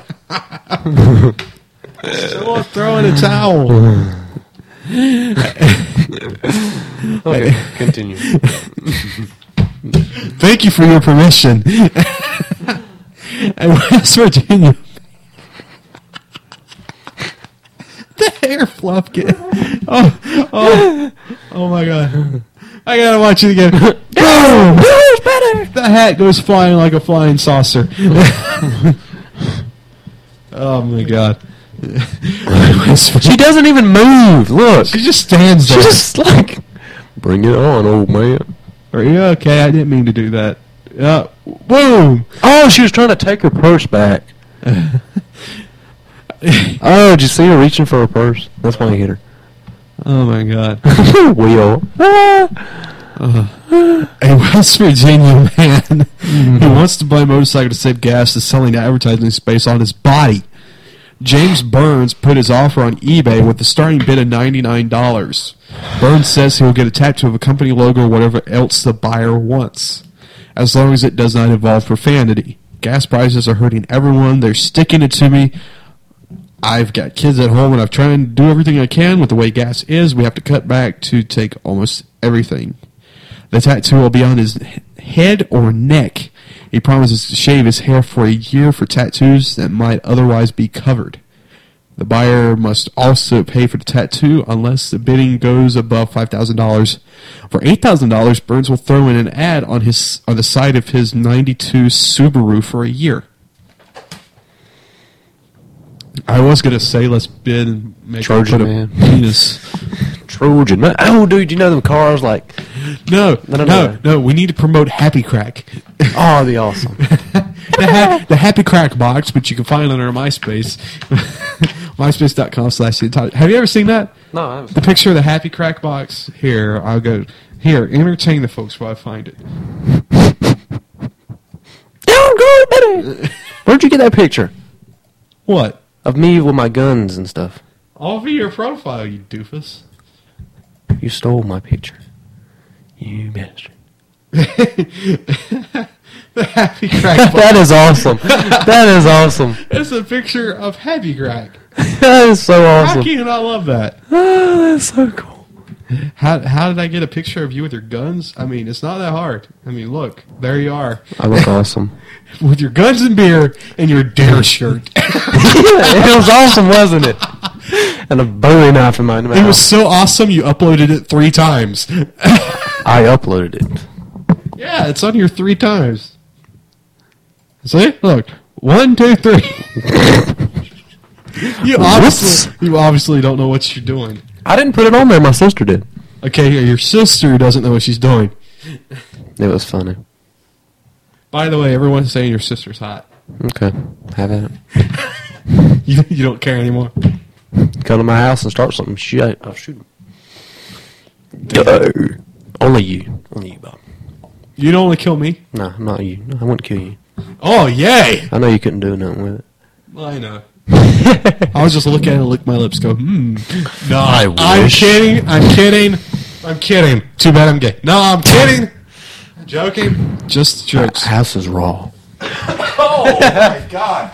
Speaker 2: someone throwing a towel.
Speaker 3: Okay, continue.
Speaker 2: Thank you for your permission. And West Virginia. The hair fluff kid. Oh, oh, oh my God. I gotta watch it again. Boom!
Speaker 3: Goes Betty.
Speaker 2: The hat goes flying like a flying saucer. Oh my God. Westford.
Speaker 3: She doesn't even move. Look.
Speaker 2: She just stands
Speaker 3: She
Speaker 2: there.
Speaker 3: just like, bring it on, old man.
Speaker 2: Are you okay? I didn't mean to do that. Uh, boom!
Speaker 3: Oh, she was trying to take her purse back. Oh, did you see her reaching for her purse? That's why he hit her.
Speaker 2: Oh my God!
Speaker 3: Wheel.
Speaker 2: A West Virginia man who wants to buy a motorcycle to save gas is selling advertising space on his body. James Burns put his offer on eBay with the starting bid of ninety-nine dollars. Burns says he will get a tattoo of a company logo or whatever else the buyer wants, as long as it does not involve profanity. Gas prices are hurting everyone. They're sticking it to me. I've got kids at home, and I've tried to do everything I can with the way gas is. We have to cut back to take almost everything. The tattoo will be on his head or neck. He promises to shave his hair for a year for tattoos that might otherwise be covered. The buyer must also pay for the tattoo unless the bidding goes above five thousand dollars. For eight thousand dollars, Burns will throw in an ad on his on the side of his ninety-two Subaru for a year. I was going to say let's bid and make
Speaker 3: Trojan
Speaker 2: put a
Speaker 3: man.
Speaker 2: penis.
Speaker 3: Trojan. Man. Oh, dude, you know them cars like...
Speaker 2: No,
Speaker 3: No,
Speaker 2: no,
Speaker 3: no,
Speaker 2: no,
Speaker 3: no.
Speaker 2: no. We need to promote Happy Crack.
Speaker 3: Oh, that'd be awesome.
Speaker 2: the, ha- the Happy Crack box, which you can find on our MySpace. MySpace.com slash the entire. Have you ever seen that?
Speaker 3: No, I haven't.
Speaker 2: The picture of the Happy Crack box? Here, I'll go. Here, entertain the folks while I find it.
Speaker 3: Don't go, buddy. Where'd you get that picture?
Speaker 2: What?
Speaker 3: Of me with my guns and stuff.
Speaker 2: Off of your profile, you doofus.
Speaker 3: You stole my picture. You bastard.
Speaker 2: The Happy Crack box.
Speaker 3: That is awesome. That is awesome.
Speaker 2: It's a picture of Happy Crack.
Speaker 3: That is so
Speaker 2: How
Speaker 3: awesome.
Speaker 2: can you not love that?
Speaker 3: Oh, that's so cool.
Speaker 2: How how did I get a picture of you with your guns? I mean, it's not that hard. I mean, look, there you are.
Speaker 3: I look awesome.
Speaker 2: With your guns and beer and your dare shirt.
Speaker 3: It was awesome, wasn't it? And a Bowie knife in my mouth.
Speaker 2: It was so awesome you uploaded it three times.
Speaker 3: I uploaded it.
Speaker 2: Yeah, it's on here three times. See? Look. One, two, three. you obviously you obviously don't know what you're doing.
Speaker 3: I didn't put it on there. My sister did.
Speaker 2: Okay, your sister doesn't know what she's doing.
Speaker 3: It was funny.
Speaker 2: By the way, everyone's saying your sister's hot.
Speaker 3: Okay. Have at it.
Speaker 2: You, you don't care anymore.
Speaker 3: Come to my house and start something. Shoot. I'll shoot him. No. Only you. Only you, Bob.
Speaker 2: You'd only kill me?
Speaker 3: No, not you. No, I wouldn't kill you.
Speaker 2: Oh, yay!
Speaker 3: I know you couldn't do nothing with it.
Speaker 2: I know. I was just looking at it, lick my lips, go, hmm. No,
Speaker 3: I
Speaker 2: I'm
Speaker 3: wish.
Speaker 2: kidding. I'm kidding. I'm kidding. Too bad I'm gay. No, I'm kidding. I'm joking. Just jokes.
Speaker 3: House is raw.
Speaker 2: Oh my god.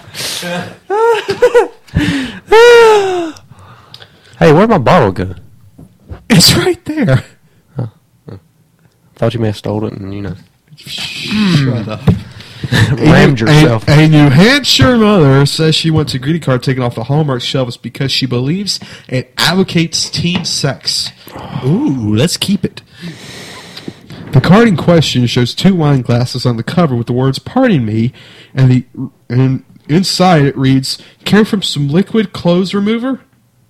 Speaker 3: Hey, where'd my bottle go?
Speaker 2: It's right there.
Speaker 3: Thought you may have stolen it and, you know,
Speaker 2: Shut up.
Speaker 3: rammed yourself.
Speaker 2: A, a New Hampshire mother says she wants a greeting card taken off the Hallmark shelves because she believes it advocates teen sex. Ooh, let's keep it. The card in question shows two wine glasses on the cover with the words "Pardon me," and the and inside it reads, "Care from some liquid clothes remover?"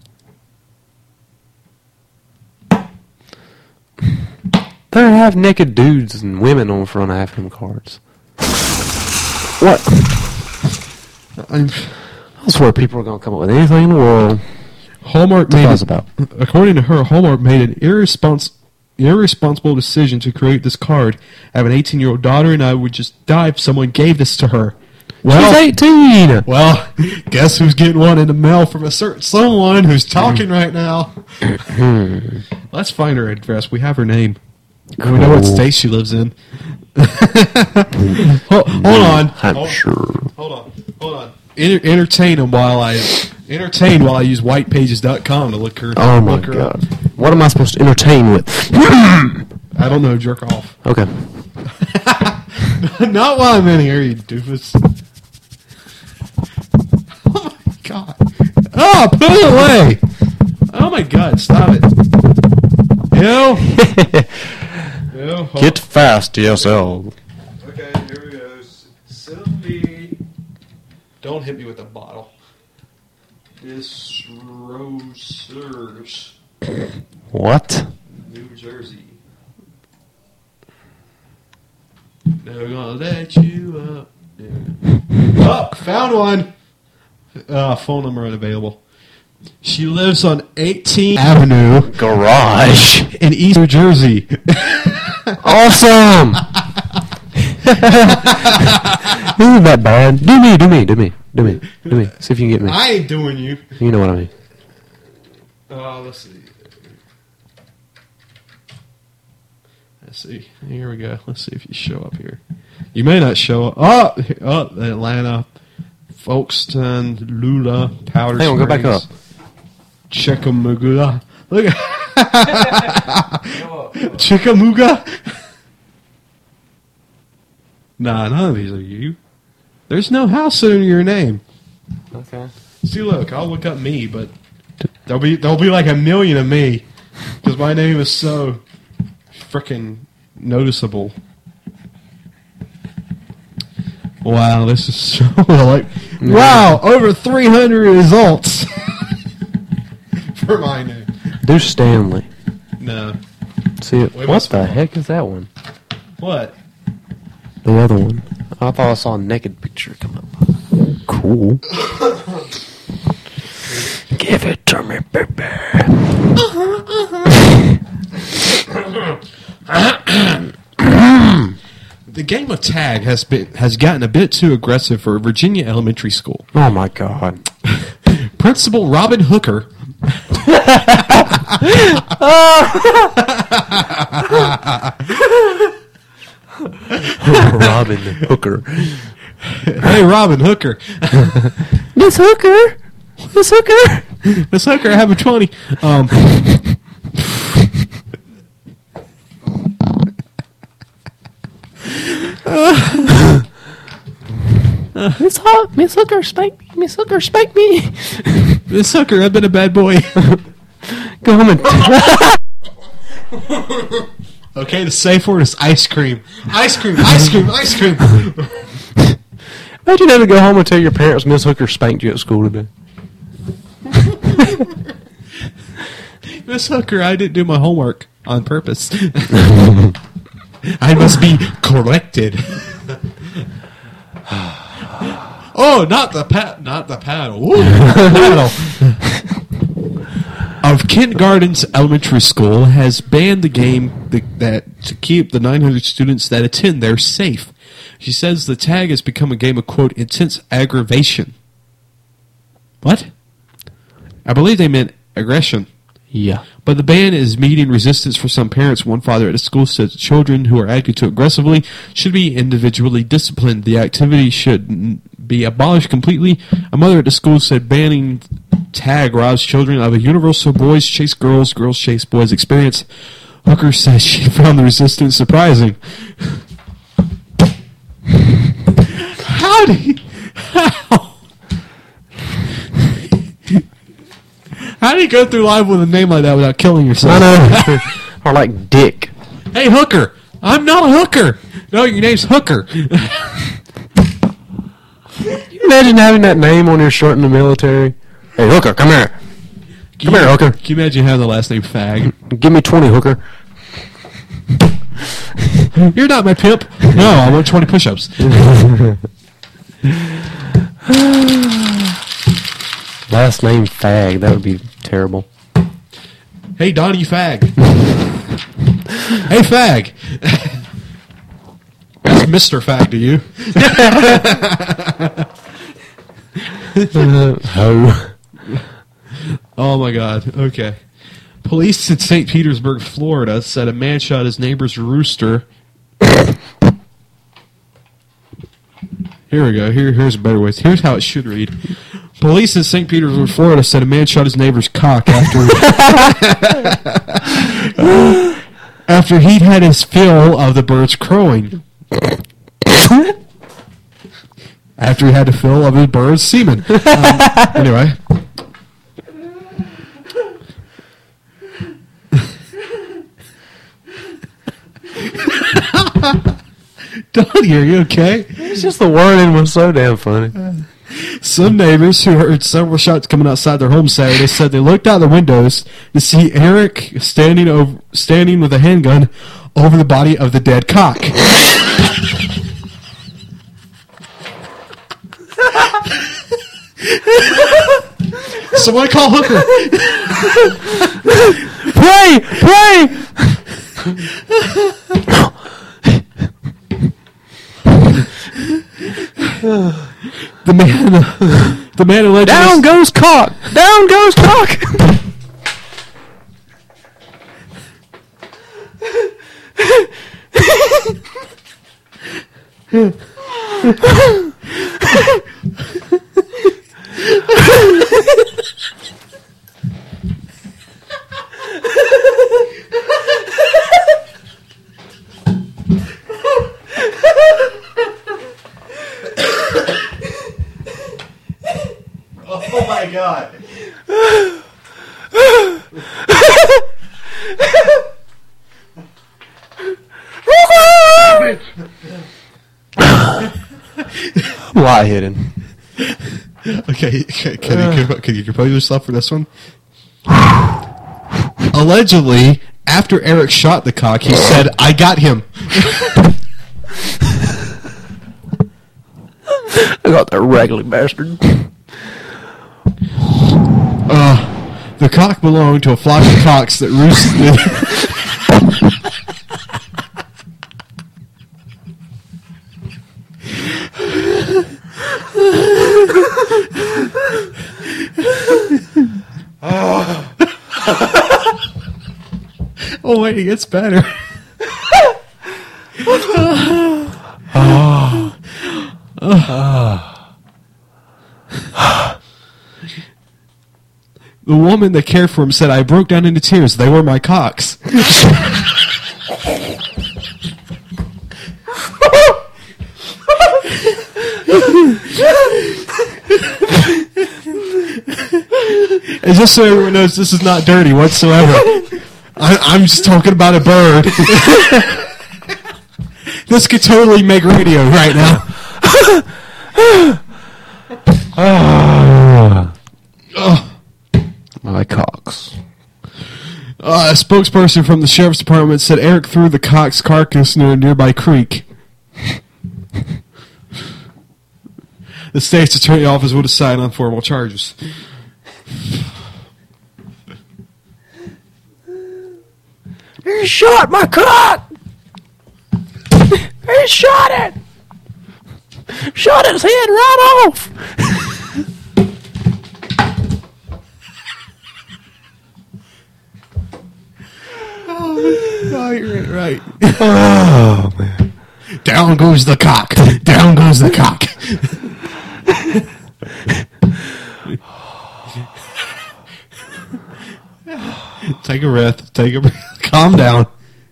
Speaker 3: There have naked dudes and women on front of half them cards. What?
Speaker 2: I'm,
Speaker 3: I swear people are going to come up with anything in the world.
Speaker 2: Hallmark
Speaker 3: That's what
Speaker 2: made
Speaker 3: I was about.
Speaker 2: According to her, Hallmark made an irrespons- irresponsible decision to create this card. I have an eighteen-year-old daughter, and I would just die if someone gave this to her. Well,
Speaker 3: She's eighteen!
Speaker 2: well, guess who's getting one in the mail from a certain someone who's talking right now? Let's find her address. We have her name. And we know what
Speaker 3: Cool.
Speaker 2: state she lives in. hold, hold on.
Speaker 3: I'm
Speaker 2: hold,
Speaker 3: sure.
Speaker 2: Hold on. Hold on. Enter, entertain them while I entertain while I use white pages dot com to look her.
Speaker 3: Oh my
Speaker 2: look her up.
Speaker 3: god. What am I supposed to entertain with?
Speaker 2: I don't know. Jerk off.
Speaker 3: Okay.
Speaker 2: Not while I'm in here, you doofus. Oh my god. Oh, put it away. Oh my god, stop it. Ew. Ew. hold-
Speaker 3: Get fast, D S L.
Speaker 2: Okay, here we go. Sylvie. Don't hit me with a bottle. Disrosers,
Speaker 3: What?
Speaker 2: New Jersey. Never gonna let you up. Yeah. Oh, found one. Uh, phone number unavailable. She lives on eighteenth Avenue
Speaker 3: Garage.
Speaker 2: in East New Jersey.
Speaker 3: Awesome. Isn't that bad? Do me, do me, do me, do me, do me. See if you can get me.
Speaker 2: I ain't doing you.
Speaker 3: You know what I mean.
Speaker 2: Uh, let's see. Let's see. Here we go. Let's see if you show up here. You may not show up. Oh, oh Atlanta, Folkestone, Lula, Powder
Speaker 3: Hang on, go back
Speaker 2: Springs,
Speaker 3: up.
Speaker 2: Chickamauga. Look at Chickamauga. Nah, none of these are you. There's no house under your name.
Speaker 3: Okay.
Speaker 2: See, look, I'll look up me, but there'll be there'll be like a million of me because my name is so freaking noticeable. Wow, this is so like wow, over three hundred results for my name.
Speaker 3: Do Stanley.
Speaker 2: No,
Speaker 3: See it.
Speaker 2: We
Speaker 3: What
Speaker 2: must-
Speaker 3: the heck is that one?
Speaker 2: what?
Speaker 3: The other one. I thought I saw a naked picture come up. Cool. Give it to me, baby.
Speaker 2: The game of tag has been has gotten a bit too aggressive for Virginia elementary school.
Speaker 3: Oh my god.
Speaker 2: Principal Robin Hooker
Speaker 3: Robin Hooker.
Speaker 2: Hey, Robin Hooker.
Speaker 3: Miss Hooker. Miss Hooker.
Speaker 2: Miss Hooker, I have a twenty. Um,
Speaker 3: Miss Ho- Miss Hooker, spank me. Miss Hooker, spank me.
Speaker 2: Miss Hooker, I've been a bad boy.
Speaker 3: Go home and.
Speaker 2: Okay, the safe word is ice cream. Ice cream, ice cream, ice cream.
Speaker 3: Imagine having to go home and tell your parents Miss Hooker spanked you at school today.
Speaker 2: Miss Hooker, I didn't do my homework on purpose. I must be corrected. Oh, not the pat, not the paddle. Ooh, paddle. Of kindergarten's elementary school has banned the game th- that to keep the nine hundred students that attend there safe. She says the tag has become a game of, quote, intense aggravation. What? I believe they meant aggression.
Speaker 3: Yeah.
Speaker 2: But the ban is meeting resistance for some parents. One father at a school said children who are acting too aggressively should be individually disciplined. The activity should n- be abolished completely. A mother at the school said banning tag robs children of a universal boys chase girls, girls chase boys experience. Hooker says she found the resistance surprising. How do you... How? How do you go through life with a name like that without killing yourself?
Speaker 3: I know. Or like Dick.
Speaker 2: Hey, Hooker! I'm not a hooker! No, your name's Hooker.
Speaker 3: Imagine having that name on your shirt in the military. Hey, Hooker, come here. Come here, Hooker.
Speaker 2: Can you imagine having the last name Fag?
Speaker 3: Give me twenty, Hooker.
Speaker 2: You're not my pimp. No, I want twenty push-ups.
Speaker 3: Last name Fag. That would be terrible.
Speaker 2: Hey, Donnie Fag. Hey, Fag. That's Mister Fag to you.
Speaker 3: Ho.
Speaker 2: Oh, my God. Okay. Police in Saint Petersburg, Florida, said a man shot his neighbor's rooster. Here we go. Here, here's a better way. Here's how it should read. Police in Saint Petersburg, Florida, said a man shot his neighbor's cock after after he'd had his fill of the birds crowing. After he had a fill of his bird's semen. Um, anyway. Donnie, are you okay?
Speaker 3: It's just the wording was so damn funny.
Speaker 2: Some neighbors who heard several shots coming outside their home Saturday said they looked out the windows to see Eric standing over, standing with a handgun over the body of the dead cock. Someone call Hooker.
Speaker 3: Pray! Pray!
Speaker 2: The man, the man allegedly...
Speaker 3: Down goes cock! Down goes cock!
Speaker 2: Oh my God.
Speaker 3: Lie hidden.
Speaker 2: Okay, can, can, you, can you compose yourself for this one? Allegedly, after Eric shot the cock, he said, "I got him."
Speaker 3: I got that raggedy bastard.
Speaker 2: Uh, the cock belonged to a flock of cocks that roosted. Oh wait, it gets better.
Speaker 3: Oh.
Speaker 2: The woman that cared for him said, "I broke down into tears. They were my cocks." And just so everyone knows, this is not dirty whatsoever. I, I'm just talking about a bird. This could totally make radio right now.
Speaker 3: Oh. My cocks.
Speaker 2: Uh, a spokesperson from the sheriff's department said Eric threw the cock's carcass near a nearby creek. The state's attorney office will decide on formal charges.
Speaker 3: He shot my cock! He shot it! Shot his head right off!
Speaker 2: Oh, you're right.
Speaker 3: Oh, man.
Speaker 2: Down goes the cock. Down goes the cock. Take a breath. Take a breath. Calm down.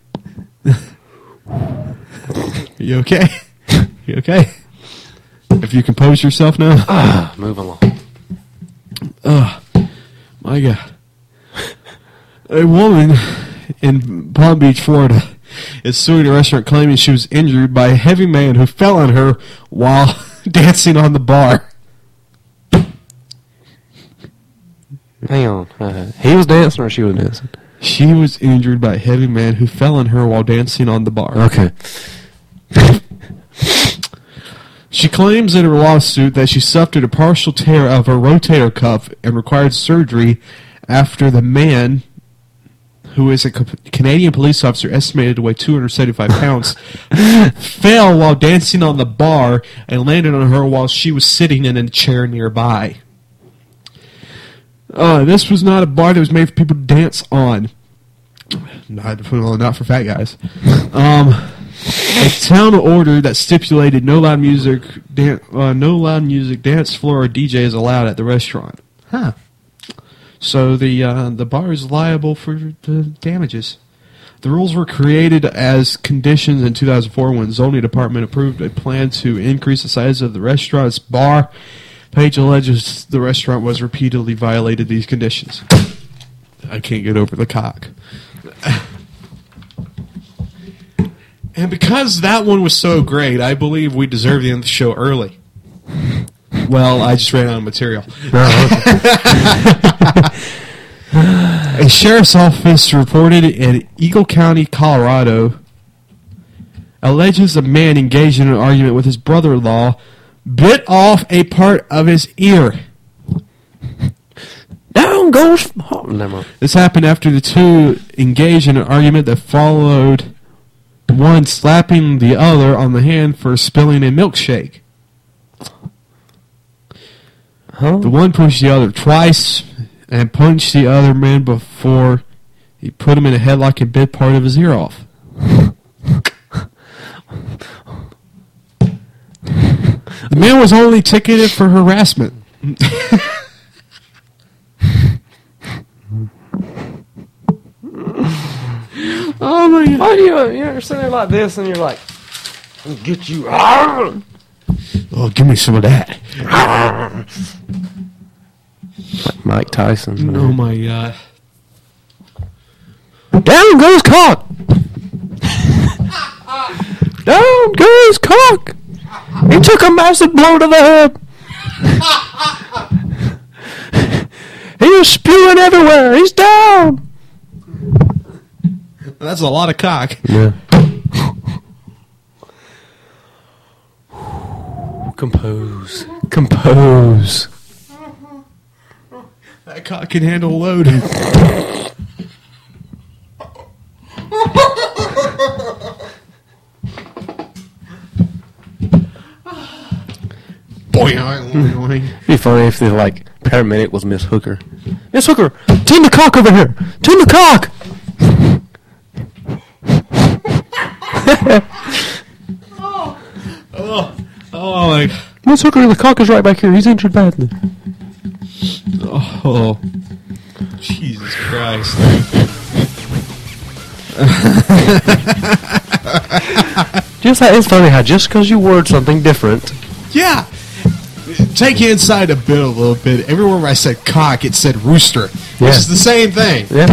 Speaker 2: You okay? You okay? If you compose yourself now.
Speaker 3: Ah, move along.
Speaker 2: Oh, my God. A woman in Palm Beach, Florida, is suing a restaurant claiming she was injured by a heavy man who fell on her while dancing on the bar.
Speaker 3: Hang on. Uh, he was dancing or she was dancing?
Speaker 2: She was injured by a heavy man who fell on her while dancing on the bar.
Speaker 3: Okay.
Speaker 2: She claims in her lawsuit that she suffered a partial tear of her rotator cuff and required surgery after the man, who is a Canadian police officer estimated to weigh two hundred seventy-five pounds, fell while dancing on the bar and landed on her while she was sitting in a chair nearby. Uh, this was not a bar that was made for people to dance on. Not, well, not for fat guys. Um, a town order that stipulated no loud music, dan- uh, no loud music, dance floor, or D J is allowed at the restaurant. Huh. So the uh, the bar is liable for the damages. The rules were created as conditions in two thousand four when the zoning department approved a plan to increase the size of the restaurant's bar. Page alleges the restaurant was repeatedly violated these conditions. I can't get over the cock. And because that one was so great, I believe we deserve the end of the show early. Well, I just ran out of material.
Speaker 3: No, okay.
Speaker 2: A sheriff's office reported in Eagle County, Colorado, alleges a man engaged in an argument with his brother-in-law bit off a part of his ear.
Speaker 3: Down goes... Oh, never mind.
Speaker 2: This happened after the two engaged in an argument that followed one slapping the other on the hand for spilling a milkshake.
Speaker 3: Huh?
Speaker 2: The one pushed the other twice and punched the other man before he put him in a headlock and bit part of his ear off. The man was only ticketed for harassment. Oh my God.
Speaker 3: Why do you, you're sitting there like this and you're like, I'll get you.
Speaker 2: Oh, give me some of that.
Speaker 3: Like Mike Tyson.
Speaker 2: Oh my God.
Speaker 3: Down goes cock. Down goes cock. He took a massive blow to the head. He was spewing everywhere. He's down.
Speaker 2: That's a lot of cock.
Speaker 3: Yeah. Compose. Compose.
Speaker 2: That cock can handle a load. Boing.
Speaker 3: It'd be funny if the like paramedic was Miss Hooker. Miss Hooker, tune the cock over here. Tune the cock.
Speaker 2: Oh, oh my God.
Speaker 3: Miss Hooker, the cock is right back here. He's injured badly.
Speaker 2: Oh, Jesus Christ.
Speaker 3: Just how it's funny how just because you word something different.
Speaker 2: Yeah. Take you inside a bit a little bit. Everywhere where I said cock, it said rooster. Which
Speaker 3: Yeah.
Speaker 2: is the same thing.
Speaker 3: Yeah.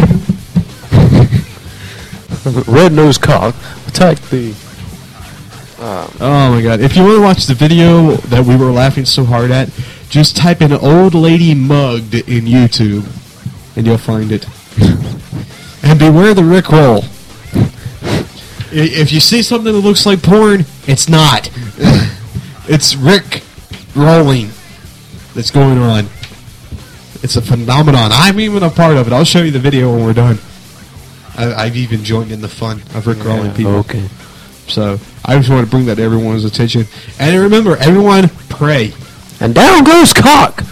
Speaker 3: Red nose cock. Attack the.
Speaker 2: Oh my God. If you want to watch the video that we were laughing so hard at, just type in old lady mugged in YouTube and you'll find it. And beware the Rickroll. I- If you see something that looks like porn, it's not. It's Rick rolling that's going on. It's a phenomenon. I'm even a part of it. I'll show you the video when we're done. I, I've even joined in the fun of Rick rolling people.
Speaker 3: Okay.
Speaker 2: So I just want to bring that to everyone's attention. And remember, everyone, pray.
Speaker 3: And down goes cock.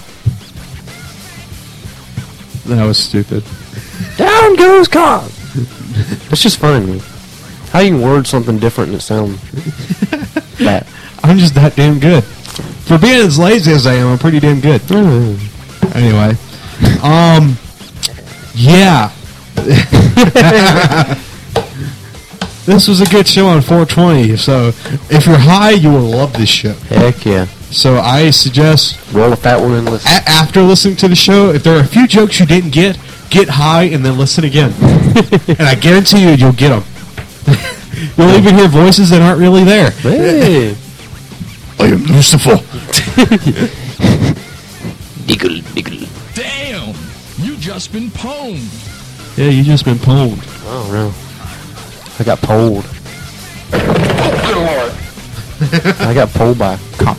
Speaker 2: That was stupid.
Speaker 3: Down goes cock. It's just funny to me. How you can word something different and it sounds bad.
Speaker 2: I'm just that damn good. For being as lazy as I am, I'm pretty damn good. Anyway, um, yeah. This was a good show on four twenty. So if you're high, you will love this show.
Speaker 3: Heck yeah.
Speaker 2: So I suggest
Speaker 3: Roll a fat one and listen.
Speaker 2: a- after listening to the show, if there are a few jokes you didn't get, get high and then listen again. And I guarantee you, you'll get them. You'll even hear voices that aren't really there.
Speaker 3: Hey.
Speaker 2: I am Lucifer.
Speaker 3: Diggle, diggle.
Speaker 5: Damn! You just been pwned.
Speaker 2: Yeah, you just been pwned.
Speaker 3: Oh, no. I got pulled. I got pulled by a cock.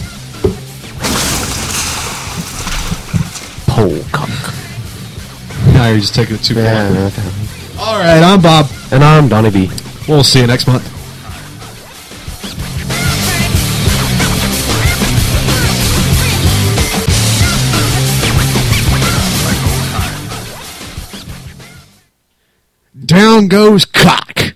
Speaker 3: Pole cock.
Speaker 2: Now you're just taking it too far.
Speaker 3: Yeah, okay.
Speaker 2: All right, I'm Bob.
Speaker 3: And I'm Donnie B.
Speaker 2: We'll see you next month. Down goes cock.